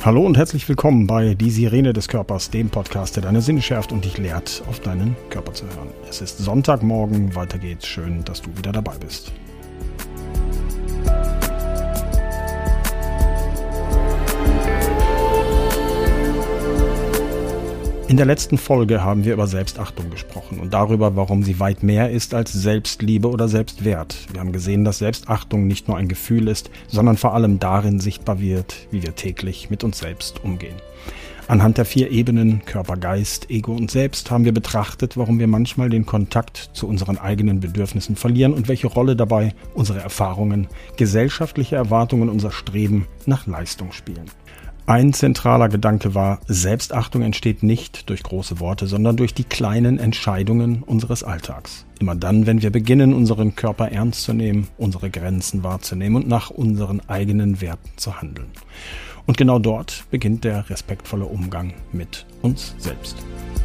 Hallo und herzlich willkommen bei Die Sirene des Körpers, dem Podcast, der deine Sinne schärft und dich lehrt, auf deinen Körper zu hören. Es ist Sonntagmorgen, weiter geht's. Schön, dass du wieder dabei bist. In der letzten Folge haben wir über Selbstachtung gesprochen und darüber, warum sie weit mehr ist als Selbstliebe oder Selbstwert. Wir haben gesehen, dass Selbstachtung nicht nur ein Gefühl ist, sondern vor allem darin sichtbar wird, wie wir täglich mit uns selbst umgehen. Anhand der 4 Ebenen Körper, Geist, Ego und Selbst haben wir betrachtet, warum wir manchmal den Kontakt zu unseren eigenen Bedürfnissen verlieren und welche Rolle dabei unsere Erfahrungen, gesellschaftliche Erwartungen, unser Streben nach Leistung spielen. Ein zentraler Gedanke war, Selbstachtung entsteht nicht durch große Worte, sondern durch die kleinen Entscheidungen unseres Alltags. Immer dann, wenn wir beginnen, unseren Körper ernst zu nehmen, unsere Grenzen wahrzunehmen und nach unseren eigenen Werten zu handeln. Und genau dort beginnt der respektvolle Umgang mit uns selbst.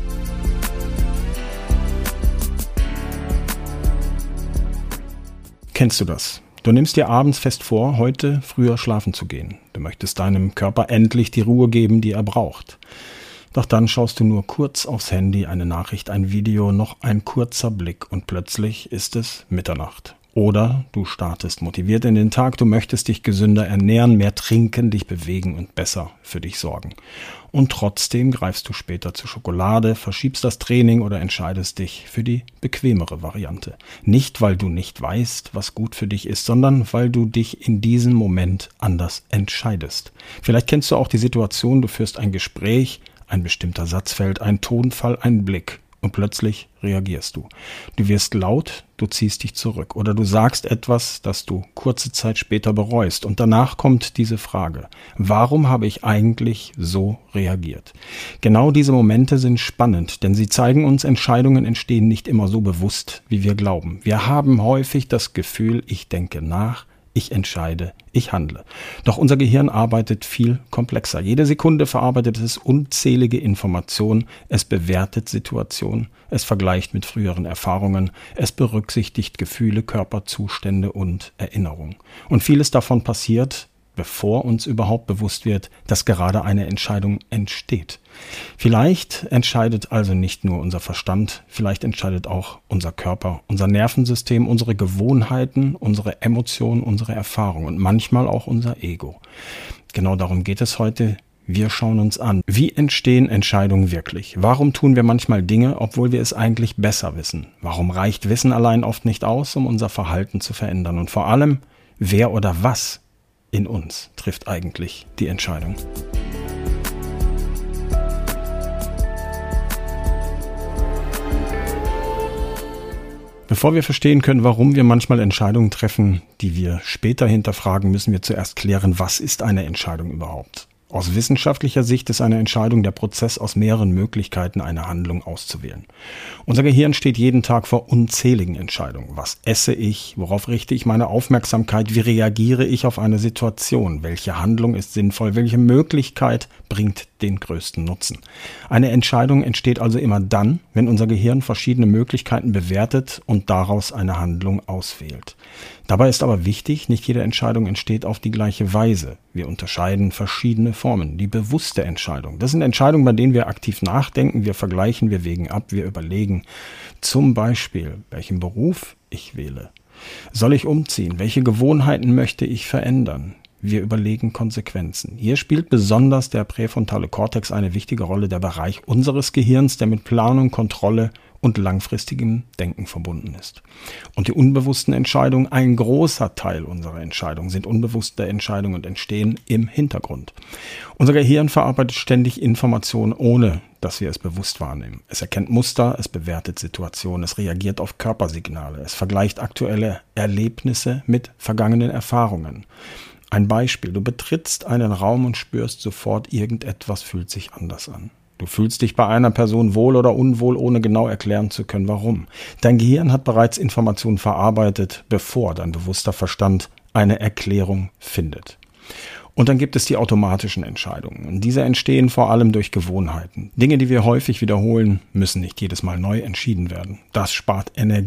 Kennst du das? Du nimmst dir abends fest vor, heute früher schlafen zu gehen. Du möchtest deinem Körper endlich die Ruhe geben, die er braucht. Doch dann schaust du nur kurz aufs Handy, eine Nachricht, ein Video, noch ein kurzer Blick und plötzlich ist es Mitternacht. Oder du startest motiviert in den Tag, du möchtest dich gesünder ernähren, mehr trinken, dich bewegen und besser für dich sorgen. Und trotzdem greifst du später zur Schokolade, verschiebst das Training oder entscheidest dich für die bequemere Variante. Nicht, weil du nicht weißt, was gut für dich ist, sondern weil du dich in diesem Moment anders entscheidest. Vielleicht kennst du auch die Situation, du führst ein Gespräch, ein bestimmter Satz fällt, ein Tonfall, ein Blick. Und plötzlich reagierst du. Du wirst laut, du ziehst dich zurück oder du sagst etwas, das du kurze Zeit später bereust. Und danach kommt diese Frage: Warum habe ich eigentlich so reagiert? Genau diese Momente sind spannend, denn sie zeigen uns, Entscheidungen entstehen nicht immer so bewusst, wie wir glauben. Wir haben häufig das Gefühl, ich denke nach, ich entscheide, ich handle. Doch unser Gehirn arbeitet viel komplexer. Jede Sekunde verarbeitet es unzählige Informationen, es bewertet Situationen, es vergleicht mit früheren Erfahrungen, es berücksichtigt Gefühle, Körperzustände und Erinnerungen. Und vieles davon passiert, bevor uns überhaupt bewusst wird, dass gerade eine Entscheidung entsteht. Vielleicht entscheidet also nicht nur unser Verstand, vielleicht entscheidet auch unser Körper, unser Nervensystem, unsere Gewohnheiten, unsere Emotionen, unsere Erfahrungen und manchmal auch unser Ego. Genau darum geht es heute. Wir schauen uns an, wie entstehen Entscheidungen wirklich? Warum tun wir manchmal Dinge, obwohl wir es eigentlich besser wissen? Warum reicht Wissen allein oft nicht aus, um unser Verhalten zu verändern? Und vor allem, wer oder was in uns trifft eigentlich die Entscheidung? Bevor wir verstehen können, warum wir manchmal Entscheidungen treffen, die wir später hinterfragen, müssen wir zuerst klären, was ist eine Entscheidung überhaupt? Aus wissenschaftlicher Sicht ist eine Entscheidung der Prozess aus mehreren Möglichkeiten, eine Handlung auszuwählen. Unser Gehirn steht jeden Tag vor unzähligen Entscheidungen. Was esse ich? Worauf richte ich meine Aufmerksamkeit? Wie reagiere ich auf eine Situation? Welche Handlung ist sinnvoll? Welche Möglichkeit bringt den größten Nutzen? Eine Entscheidung entsteht also immer dann, wenn unser Gehirn verschiedene Möglichkeiten bewertet und daraus eine Handlung auswählt. Dabei ist aber wichtig, nicht jede Entscheidung entsteht auf die gleiche Weise. Wir unterscheiden verschiedene Formen. Die bewusste Entscheidung. Das sind Entscheidungen, bei denen wir aktiv nachdenken, wir vergleichen, wir wägen ab, wir überlegen. Zum Beispiel, welchen Beruf ich wähle. Soll ich umziehen? Welche Gewohnheiten möchte ich verändern? Wir überlegen Konsequenzen. Hier spielt besonders der präfrontale Kortex eine wichtige Rolle, der Bereich unseres Gehirns, der mit Planung, Kontrolle und langfristigem Denken verbunden ist. Und die unbewussten Entscheidungen, ein großer Teil unserer Entscheidungen sind unbewusste Entscheidungen und entstehen im Hintergrund. Unser Gehirn verarbeitet ständig Informationen, ohne dass wir es bewusst wahrnehmen. Es erkennt Muster, es bewertet Situationen, es reagiert auf Körpersignale, es vergleicht aktuelle Erlebnisse mit vergangenen Erfahrungen. Ein Beispiel: Du betrittst einen Raum und spürst sofort, irgendetwas fühlt sich anders an. Du fühlst dich bei einer Person wohl oder unwohl, ohne genau erklären zu können, warum. Dein Gehirn hat bereits Informationen verarbeitet, bevor dein bewusster Verstand eine Erklärung findet. Und dann gibt es die automatischen Entscheidungen. Und diese entstehen vor allem durch Gewohnheiten. Dinge, die wir häufig wiederholen, müssen nicht jedes Mal neu entschieden werden. Das spart Energie.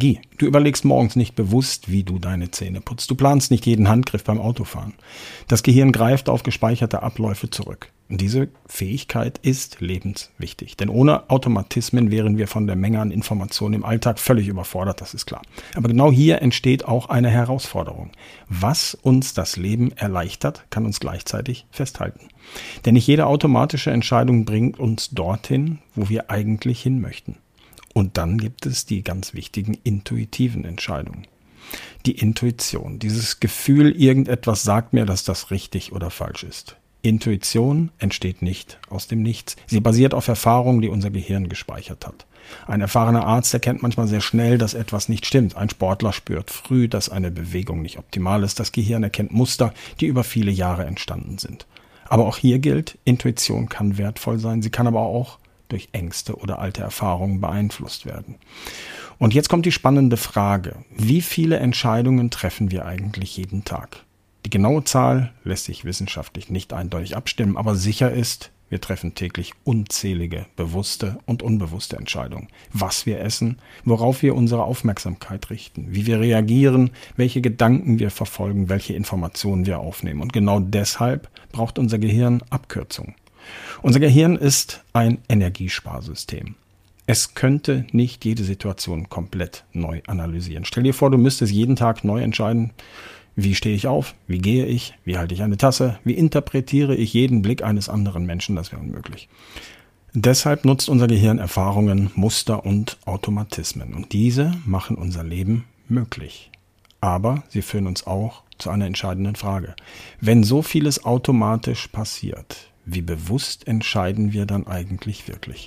Du überlegst morgens nicht bewusst, wie du deine Zähne putzt. Du planst nicht jeden Handgriff beim Autofahren. Das Gehirn greift auf gespeicherte Abläufe zurück. Und diese Fähigkeit ist lebenswichtig. Denn ohne Automatismen wären wir von der Menge an Informationen im Alltag völlig überfordert, das ist klar. Aber genau hier entsteht auch eine Herausforderung. Was uns das Leben erleichtert, kann uns gleichzeitig festhalten. Denn nicht jede automatische Entscheidung bringt uns dorthin, wo wir eigentlich hin möchten. Und dann gibt es die ganz wichtigen intuitiven Entscheidungen. Die Intuition, dieses Gefühl, irgendetwas sagt mir, dass das richtig oder falsch ist. Intuition entsteht nicht aus dem Nichts. Sie basiert auf Erfahrungen, die unser Gehirn gespeichert hat. Ein erfahrener Arzt erkennt manchmal sehr schnell, dass etwas nicht stimmt. Ein Sportler spürt früh, dass eine Bewegung nicht optimal ist. Das Gehirn erkennt Muster, die über viele Jahre entstanden sind. Aber auch hier gilt, Intuition kann wertvoll sein. Sie kann aber auch durch Ängste oder alte Erfahrungen beeinflusst werden. Und jetzt kommt die spannende Frage: Wie viele Entscheidungen treffen wir eigentlich jeden Tag? Die genaue Zahl lässt sich wissenschaftlich nicht eindeutig abstimmen, aber sicher ist, wir treffen täglich unzählige bewusste und unbewusste Entscheidungen. Was wir essen, worauf wir unsere Aufmerksamkeit richten, wie wir reagieren, welche Gedanken wir verfolgen, welche Informationen wir aufnehmen. Und genau deshalb braucht unser Gehirn Abkürzungen. Unser Gehirn ist ein Energiesparsystem. Es könnte nicht jede Situation komplett neu analysieren. Stell dir vor, du müsstest jeden Tag neu entscheiden: Wie stehe ich auf? Wie gehe ich? Wie halte ich eine Tasse? Wie interpretiere ich jeden Blick eines anderen Menschen? Das wäre unmöglich. Deshalb nutzt unser Gehirn Erfahrungen, Muster und Automatismen. Und diese machen unser Leben möglich. Aber sie führen uns auch zu einer entscheidenden Frage. Wenn so vieles automatisch passiert, wie bewusst entscheiden wir dann eigentlich wirklich?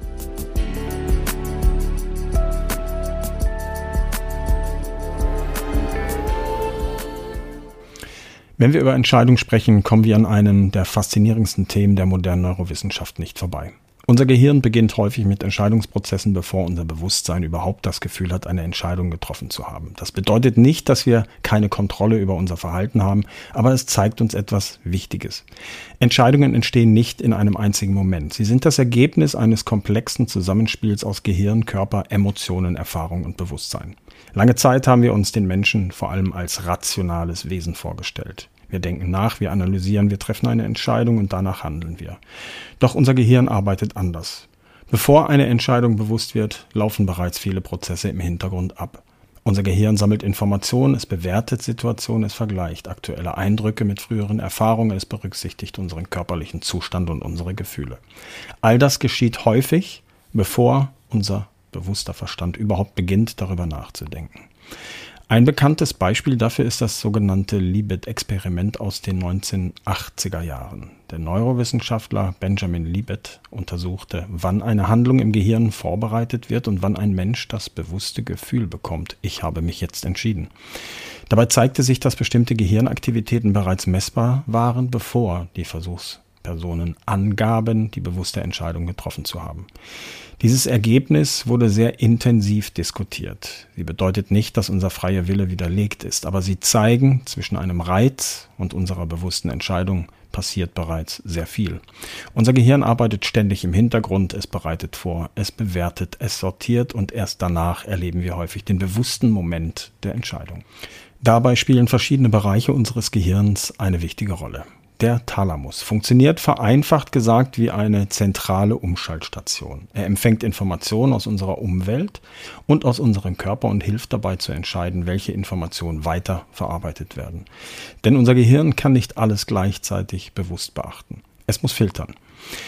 Wenn wir über Entscheidungen sprechen, kommen wir an einem der faszinierendsten Themen der modernen Neurowissenschaft nicht vorbei. Unser Gehirn beginnt häufig mit Entscheidungsprozessen, bevor unser Bewusstsein überhaupt das Gefühl hat, eine Entscheidung getroffen zu haben. Das bedeutet nicht, dass wir keine Kontrolle über unser Verhalten haben, aber es zeigt uns etwas Wichtiges. Entscheidungen entstehen nicht in einem einzigen Moment. Sie sind das Ergebnis eines komplexen Zusammenspiels aus Gehirn, Körper, Emotionen, Erfahrung und Bewusstsein. Lange Zeit haben wir uns den Menschen vor allem als rationales Wesen vorgestellt. Wir denken nach, wir analysieren, wir treffen eine Entscheidung und danach handeln wir. Doch unser Gehirn arbeitet anders. Bevor eine Entscheidung bewusst wird, laufen bereits viele Prozesse im Hintergrund ab. Unser Gehirn sammelt Informationen, es bewertet Situationen, es vergleicht aktuelle Eindrücke mit früheren Erfahrungen, es berücksichtigt unseren körperlichen Zustand und unsere Gefühle. All das geschieht häufig, bevor unser bewusster Verstand überhaupt beginnt, darüber nachzudenken. Ein bekanntes Beispiel dafür ist das sogenannte Libet-Experiment aus den 1980er Jahren. Der Neurowissenschaftler Benjamin Libet untersuchte, wann eine Handlung im Gehirn vorbereitet wird und wann ein Mensch das bewusste Gefühl bekommt: Ich habe mich jetzt entschieden. Dabei zeigte sich, dass bestimmte Gehirnaktivitäten bereits messbar waren, bevor die Versuchspersonen angaben, die bewusste Entscheidung getroffen zu haben. Dieses Ergebnis wurde sehr intensiv diskutiert. Sie bedeutet nicht, dass unser freier Wille widerlegt ist, aber sie zeigen, zwischen einem Reiz und unserer bewussten Entscheidung passiert bereits sehr viel. Unser Gehirn arbeitet ständig im Hintergrund, es bereitet vor, es bewertet, es sortiert und erst danach erleben wir häufig den bewussten Moment der Entscheidung. Dabei spielen verschiedene Bereiche unseres Gehirns eine wichtige Rolle. Der Thalamus funktioniert vereinfacht gesagt wie eine zentrale Umschaltstation. Er empfängt Informationen aus unserer Umwelt und aus unserem Körper und hilft dabei zu entscheiden, welche Informationen weiter verarbeitet werden. Denn unser Gehirn kann nicht alles gleichzeitig bewusst beachten. Es muss filtern.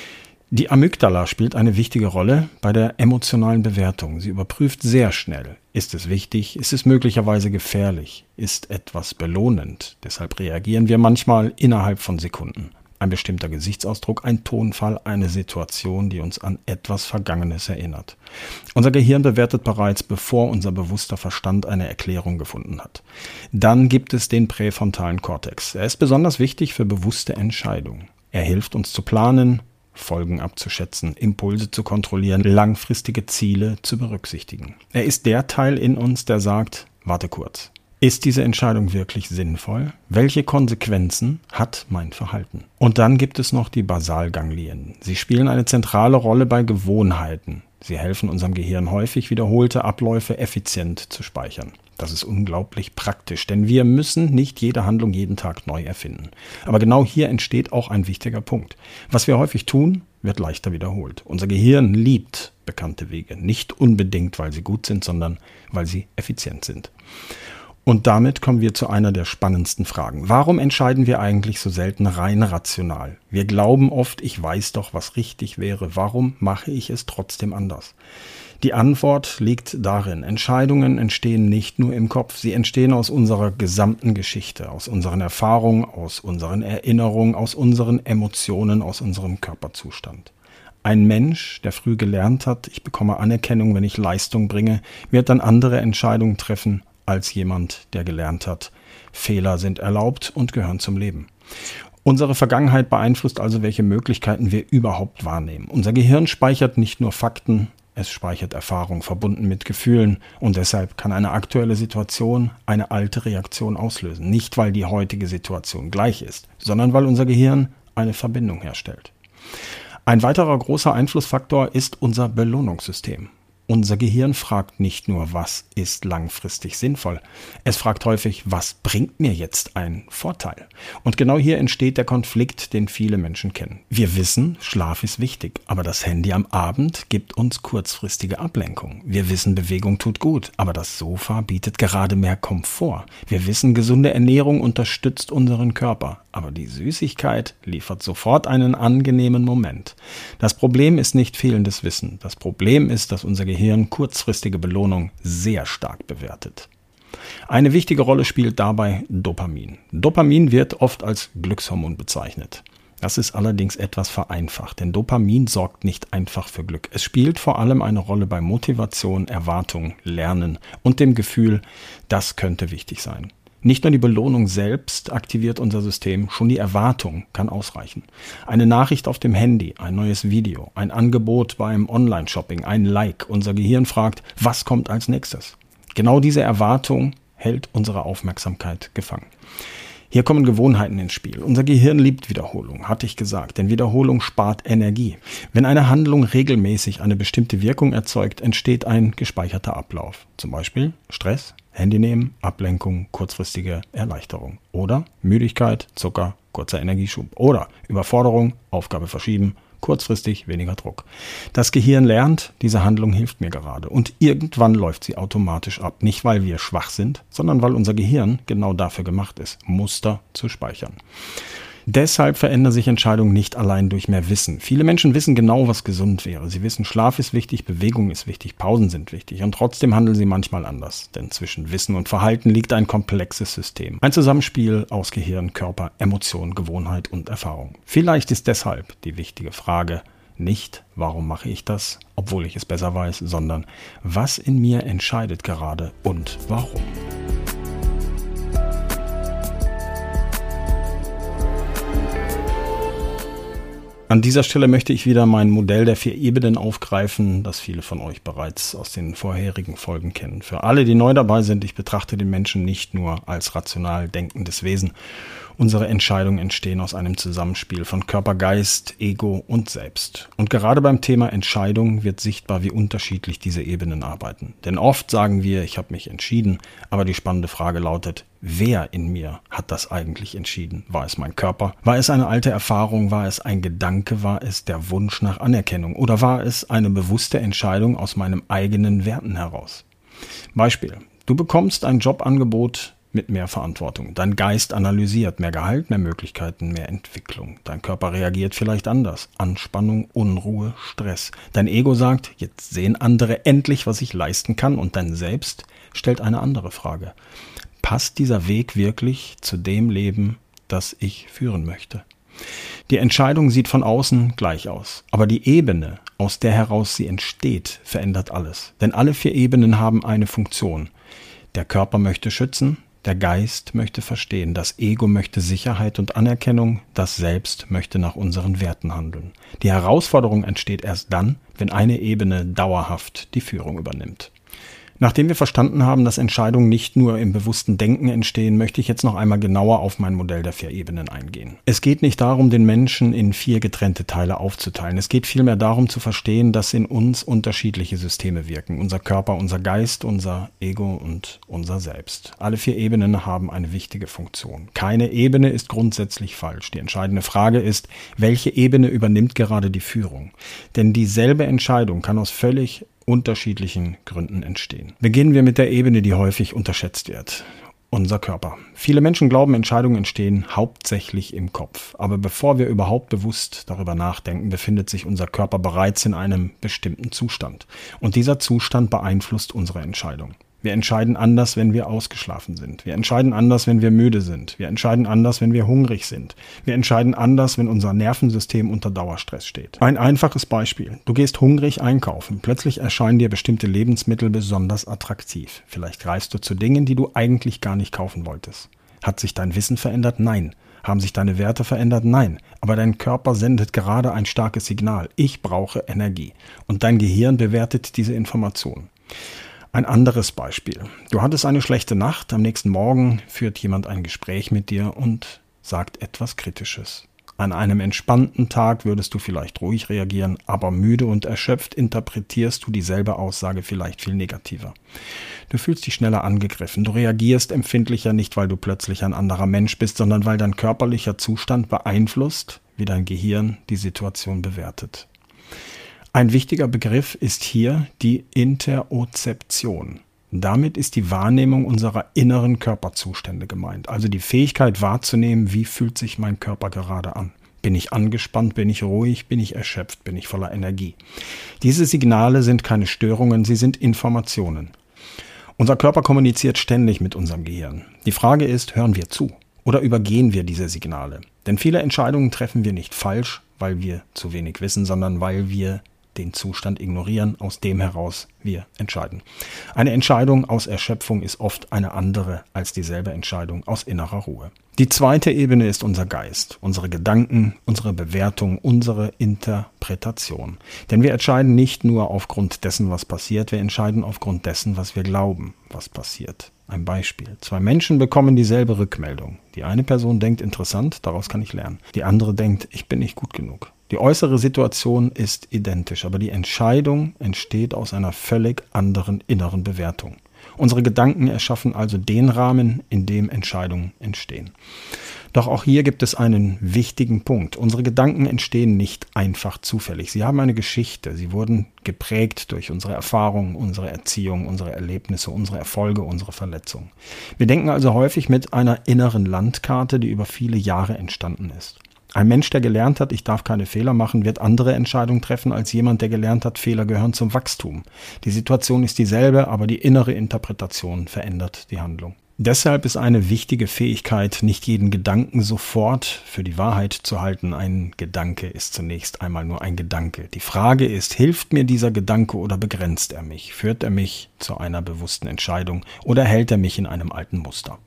Die Amygdala spielt eine wichtige Rolle bei der emotionalen Bewertung. Sie überprüft sehr schnell: Ist es wichtig? Ist es möglicherweise gefährlich? Ist etwas belohnend? Deshalb reagieren wir manchmal innerhalb von Sekunden. Ein bestimmter Gesichtsausdruck, ein Tonfall, eine Situation, die uns an etwas Vergangenes erinnert. Unser Gehirn bewertet bereits, bevor unser bewusster Verstand eine Erklärung gefunden hat. Dann gibt es den präfrontalen Kortex. Er ist besonders wichtig für bewusste Entscheidungen. Er hilft uns zu planen, Folgen abzuschätzen, Impulse zu kontrollieren, langfristige Ziele zu berücksichtigen. Er ist der Teil in uns, der sagt: Warte kurz. Ist diese Entscheidung wirklich sinnvoll? Welche Konsequenzen hat mein Verhalten? Und dann gibt es noch die Basalganglien. Sie spielen eine zentrale Rolle bei Gewohnheiten. Sie helfen unserem Gehirn häufig, wiederholte Abläufe effizient zu speichern. Das ist unglaublich praktisch, denn wir müssen nicht jede Handlung jeden Tag neu erfinden. Aber genau hier entsteht auch ein wichtiger Punkt. Was wir häufig tun, wird leichter wiederholt. Unser Gehirn liebt bekannte Wege, nicht unbedingt, weil sie gut sind, sondern weil sie effizient sind. Und damit kommen wir zu einer der spannendsten Fragen. Warum entscheiden wir eigentlich so selten rein rational? Wir glauben oft, ich weiß doch, was richtig wäre. Warum mache ich es trotzdem anders? Die Antwort liegt darin, Entscheidungen entstehen nicht nur im Kopf, sie entstehen aus unserer gesamten Geschichte, aus unseren Erfahrungen, aus unseren Erinnerungen, aus unseren Emotionen, aus unserem Körperzustand. Ein Mensch, der früh gelernt hat, ich bekomme Anerkennung, wenn ich Leistung bringe, wird dann andere Entscheidungen treffen als jemand, der gelernt hat, Fehler sind erlaubt und gehören zum Leben. Unsere Vergangenheit beeinflusst also, welche Möglichkeiten wir überhaupt wahrnehmen. Unser Gehirn speichert nicht nur Fakten, es speichert Erfahrungen verbunden mit Gefühlen und deshalb kann eine aktuelle Situation eine alte Reaktion auslösen. Nicht, weil die heutige Situation gleich ist, sondern weil unser Gehirn eine Verbindung herstellt. Ein weiterer großer Einflussfaktor ist unser Belohnungssystem. Unser Gehirn fragt nicht nur, was ist langfristig sinnvoll. Es fragt häufig, was bringt mir jetzt einen Vorteil? Und genau hier entsteht der Konflikt, den viele Menschen kennen. Wir wissen, Schlaf ist wichtig, aber das Handy am Abend gibt uns kurzfristige Ablenkung. Wir wissen, Bewegung tut gut, aber das Sofa bietet gerade mehr Komfort. Wir wissen, gesunde Ernährung unterstützt unseren Körper, aber die Süßigkeit liefert sofort einen angenehmen Moment. Das Problem ist nicht fehlendes Wissen. Das Problem ist, dass unser Gehirn kurzfristige Belohnung sehr stark bewertet. Eine wichtige Rolle spielt dabei Dopamin. Dopamin wird oft als Glückshormon bezeichnet. Das ist allerdings etwas vereinfacht, denn Dopamin sorgt nicht einfach für Glück. Es spielt vor allem eine Rolle bei Motivation, Erwartung, Lernen und dem Gefühl, das könnte wichtig sein. Nicht nur die Belohnung selbst aktiviert unser System, schon die Erwartung kann ausreichen. Eine Nachricht auf dem Handy, ein neues Video, ein Angebot beim Online-Shopping, ein Like. Unser Gehirn fragt, was kommt als nächstes? Genau diese Erwartung hält unsere Aufmerksamkeit gefangen. Hier kommen Gewohnheiten ins Spiel. Unser Gehirn liebt Wiederholung, hatte ich gesagt, denn Wiederholung spart Energie. Wenn eine Handlung regelmäßig eine bestimmte Wirkung erzeugt, entsteht ein gespeicherter Ablauf. Zum Beispiel Stress, Handy nehmen, Ablenkung, kurzfristige Erleichterung. Oder Müdigkeit, Zucker, kurzer Energieschub. Oder Überforderung, Aufgabe verschieben, kurzfristig weniger Druck. Das Gehirn lernt, diese Handlung hilft mir gerade. Und irgendwann läuft sie automatisch ab. Nicht, weil wir schwach sind, sondern weil unser Gehirn genau dafür gemacht ist, Muster zu speichern. Deshalb verändern sich Entscheidungen nicht allein durch mehr Wissen. Viele Menschen wissen genau, was gesund wäre. Sie wissen, Schlaf ist wichtig, Bewegung ist wichtig, Pausen sind wichtig. Und trotzdem handeln sie manchmal anders. Denn zwischen Wissen und Verhalten liegt ein komplexes System. Ein Zusammenspiel aus Gehirn, Körper, Emotion, Gewohnheit und Erfahrung. Vielleicht ist deshalb die wichtige Frage nicht, warum mache ich das, obwohl ich es besser weiß, sondern was in mir entscheidet gerade und warum. An dieser Stelle möchte ich wieder mein Modell der 4 Ebenen aufgreifen, das viele von euch bereits aus den vorherigen Folgen kennen. Für alle, die neu dabei sind, ich betrachte den Menschen nicht nur als rational denkendes Wesen. Unsere Entscheidungen entstehen aus einem Zusammenspiel von Körper, Geist, Ego und Selbst. Und gerade beim Thema Entscheidung wird sichtbar, wie unterschiedlich diese Ebenen arbeiten. Denn oft sagen wir, ich habe mich entschieden, aber die spannende Frage lautet, wer in mir hat das eigentlich entschieden? War es mein Körper? War es eine alte Erfahrung? War es ein Gedanke? War es der Wunsch nach Anerkennung? Oder war es eine bewusste Entscheidung aus meinem eigenen Werten heraus? Beispiel. Du bekommst ein Jobangebot mit mehr Verantwortung. Dein Geist analysiert, mehr Gehalt, mehr Möglichkeiten, mehr Entwicklung. Dein Körper reagiert vielleicht anders. Anspannung, Unruhe, Stress. Dein Ego sagt, jetzt sehen andere endlich, was ich leisten kann. Und dein Selbst stellt eine andere Frage. Passt dieser Weg wirklich zu dem Leben, das ich führen möchte? Die Entscheidung sieht von außen gleich aus. Aber die Ebene, aus der heraus sie entsteht, verändert alles. Denn alle 4 Ebenen haben eine Funktion. Der Körper möchte schützen, der Geist möchte verstehen, das Ego möchte Sicherheit und Anerkennung, das Selbst möchte nach unseren Werten handeln. Die Herausforderung entsteht erst dann, wenn eine Ebene dauerhaft die Führung übernimmt. Nachdem wir verstanden haben, dass Entscheidungen nicht nur im bewussten Denken entstehen, möchte ich jetzt noch einmal genauer auf mein Modell der 4 Ebenen eingehen. Es geht nicht darum, den Menschen in 4 getrennte Teile aufzuteilen. Es geht vielmehr darum zu verstehen, dass in uns unterschiedliche Systeme wirken. Unser Körper, unser Geist, unser Ego und unser Selbst. Alle 4 Ebenen haben eine wichtige Funktion. Keine Ebene ist grundsätzlich falsch. Die entscheidende Frage ist, welche Ebene übernimmt gerade die Führung? Denn dieselbe Entscheidung kann aus völlig unterschiedlichen Gründen entstehen. Beginnen wir mit der Ebene, die häufig unterschätzt wird. Unser Körper. Viele Menschen glauben, Entscheidungen entstehen hauptsächlich im Kopf. Aber bevor wir überhaupt bewusst darüber nachdenken, befindet sich unser Körper bereits in einem bestimmten Zustand. Und dieser Zustand beeinflusst unsere Entscheidung. Wir entscheiden anders, wenn wir ausgeschlafen sind. Wir entscheiden anders, wenn wir müde sind. Wir entscheiden anders, wenn wir hungrig sind. Wir entscheiden anders, wenn unser Nervensystem unter Dauerstress steht. Ein einfaches Beispiel. Du gehst hungrig einkaufen. Plötzlich erscheinen dir bestimmte Lebensmittel besonders attraktiv. Vielleicht greifst du zu Dingen, die du eigentlich gar nicht kaufen wolltest. Hat sich dein Wissen verändert? Nein. Haben sich deine Werte verändert? Nein. Aber dein Körper sendet gerade ein starkes Signal. Ich brauche Energie. Und dein Gehirn bewertet diese Information. Ein anderes Beispiel. Du hattest eine schlechte Nacht, am nächsten Morgen führt jemand ein Gespräch mit dir und sagt etwas Kritisches. An einem entspannten Tag würdest du vielleicht ruhig reagieren, aber müde und erschöpft interpretierst du dieselbe Aussage vielleicht viel negativer. Du fühlst dich schneller angegriffen, du reagierst empfindlicher nicht, weil du plötzlich ein anderer Mensch bist, sondern weil dein körperlicher Zustand beeinflusst, wie dein Gehirn die Situation bewertet. Ein wichtiger Begriff ist hier die Interozeption. Damit ist die Wahrnehmung unserer inneren Körperzustände gemeint, also die Fähigkeit wahrzunehmen, wie fühlt sich mein Körper gerade an. Bin ich angespannt, bin ich ruhig, bin ich erschöpft, bin ich voller Energie. Diese Signale sind keine Störungen, sie sind Informationen. Unser Körper kommuniziert ständig mit unserem Gehirn. Die Frage ist, hören wir zu oder übergehen wir diese Signale? Denn viele Entscheidungen treffen wir nicht falsch, weil wir zu wenig wissen, sondern weil wir den Zustand ignorieren, aus dem heraus wir entscheiden. Eine Entscheidung aus Erschöpfung ist oft eine andere als dieselbe Entscheidung aus innerer Ruhe. Die zweite Ebene ist unser Geist, unsere Gedanken, unsere Bewertung, unsere Interpretation. Denn wir entscheiden nicht nur aufgrund dessen, was passiert, wir entscheiden aufgrund dessen, was wir glauben, was passiert. Ein Beispiel. 2 Menschen bekommen dieselbe Rückmeldung. Die eine Person denkt, interessant, daraus kann ich lernen. Die andere denkt, ich bin nicht gut genug. Die äußere Situation ist identisch, aber die Entscheidung entsteht aus einer völlig anderen inneren Bewertung. Unsere Gedanken erschaffen also den Rahmen, in dem Entscheidungen entstehen. Doch auch hier gibt es einen wichtigen Punkt. Unsere Gedanken entstehen nicht einfach zufällig. Sie haben eine Geschichte. Sie wurden geprägt durch unsere Erfahrungen, unsere Erziehung, unsere Erlebnisse, unsere Erfolge, unsere Verletzungen. Wir denken also häufig mit einer inneren Landkarte, die über viele Jahre entstanden ist. Ein Mensch, der gelernt hat, ich darf keine Fehler machen, wird andere Entscheidungen treffen als jemand, der gelernt hat, Fehler gehören zum Wachstum. Die Situation ist dieselbe, aber die innere Interpretation verändert die Handlung. Deshalb ist eine wichtige Fähigkeit, nicht jeden Gedanken sofort für die Wahrheit zu halten. Ein Gedanke ist zunächst einmal nur ein Gedanke. Die Frage ist, hilft mir dieser Gedanke oder begrenzt er mich? Führt er mich zu einer bewussten Entscheidung oder hält er mich in einem alten Muster?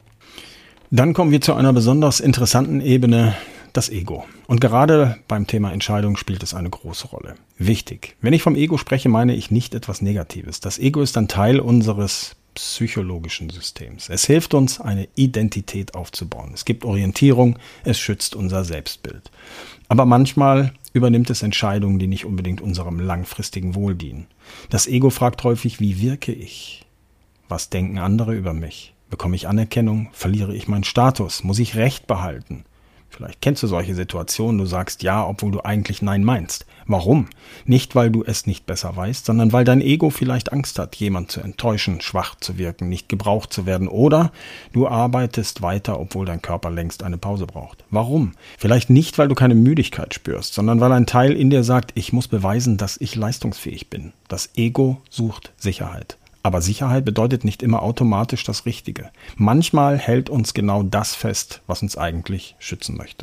Dann kommen wir zu einer besonders interessanten Ebene, das Ego. Und gerade beim Thema Entscheidung spielt es eine große Rolle. Wichtig. Wenn ich vom Ego spreche, meine ich nicht etwas Negatives. Das Ego ist ein Teil unseres psychologischen Systems. Es hilft uns, eine Identität aufzubauen. Es gibt Orientierung, es schützt unser Selbstbild. Aber manchmal übernimmt es Entscheidungen, die nicht unbedingt unserem langfristigen Wohl dienen. Das Ego fragt häufig, wie wirke ich? Was denken andere über mich? Bekomme ich Anerkennung? Verliere ich meinen Status? Muss ich Recht behalten? Vielleicht kennst du solche Situationen, du sagst ja, obwohl du eigentlich nein meinst. Warum? Nicht, weil du es nicht besser weißt, sondern weil dein Ego vielleicht Angst hat, jemand zu enttäuschen, schwach zu wirken, nicht gebraucht zu werden. Oder du arbeitest weiter, obwohl dein Körper längst eine Pause braucht. Warum? Vielleicht nicht, weil du keine Müdigkeit spürst, sondern weil ein Teil in dir sagt, ich muss beweisen, dass ich leistungsfähig bin. Das Ego sucht Sicherheit. Aber Sicherheit bedeutet nicht immer automatisch das Richtige. Manchmal hält uns genau das fest, was uns eigentlich schützen möchte.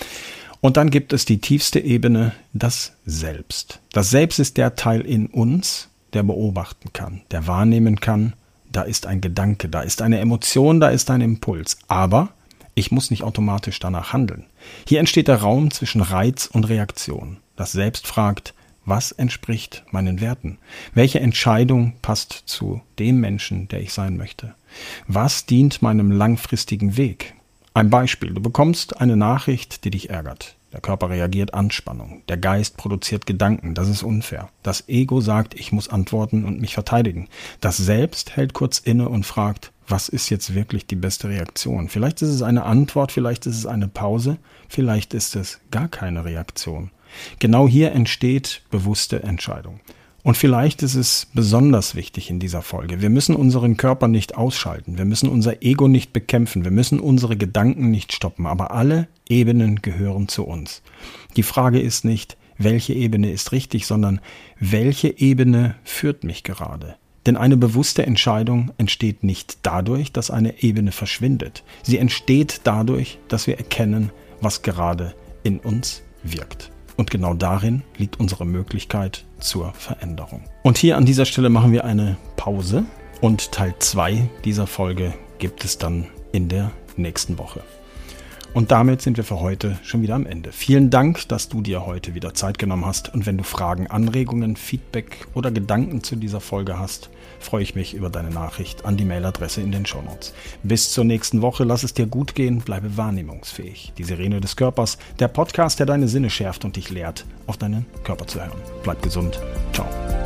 Und dann gibt es die tiefste Ebene, das Selbst. Das Selbst ist der Teil in uns, der beobachten kann, der wahrnehmen kann. Da ist ein Gedanke, da ist eine Emotion, da ist ein Impuls. Aber ich muss nicht automatisch danach handeln. Hier entsteht der Raum zwischen Reiz und Reaktion. Das Selbst fragt, Was entspricht meinen Werten? Welche Entscheidung passt zu dem Menschen, der ich sein möchte? Was dient meinem langfristigen Weg? Ein Beispiel: Du bekommst eine Nachricht, die dich ärgert. Der Körper reagiert Anspannung. Der Geist produziert Gedanken. Das ist unfair. Das Ego sagt, ich muss antworten und mich verteidigen. Das Selbst hält kurz inne und fragt, was ist jetzt wirklich die beste Reaktion? Vielleicht ist es eine Antwort, vielleicht ist es eine Pause, vielleicht ist es gar keine Reaktion. Genau hier entsteht bewusste Entscheidung. Und vielleicht ist es besonders wichtig in dieser Folge. Wir müssen unseren Körper nicht ausschalten. Wir müssen unser Ego nicht bekämpfen. Wir müssen unsere Gedanken nicht stoppen. Aber alle Ebenen gehören zu uns. Die Frage ist nicht, welche Ebene ist richtig, sondern welche Ebene führt mich gerade? Denn eine bewusste Entscheidung entsteht nicht dadurch, dass eine Ebene verschwindet. Sie entsteht dadurch, dass wir erkennen, was gerade in uns wirkt. Und genau darin liegt unsere Möglichkeit zur Veränderung. Und hier an dieser Stelle machen wir eine Pause und Teil 2 dieser Folge gibt es dann in der nächsten Woche. Und damit sind wir für heute schon wieder am Ende. Vielen Dank, dass du dir heute wieder Zeit genommen hast. Und wenn du Fragen, Anregungen, Feedback oder Gedanken zu dieser Folge hast, freue ich mich über deine Nachricht an die Mailadresse in den Shownotes. Bis zur nächsten Woche, lass es dir gut gehen, bleibe wahrnehmungsfähig. Die Sirene des Körpers, der Podcast, der deine Sinne schärft und dich lehrt, auf deinen Körper zu hören. Bleib gesund. Ciao.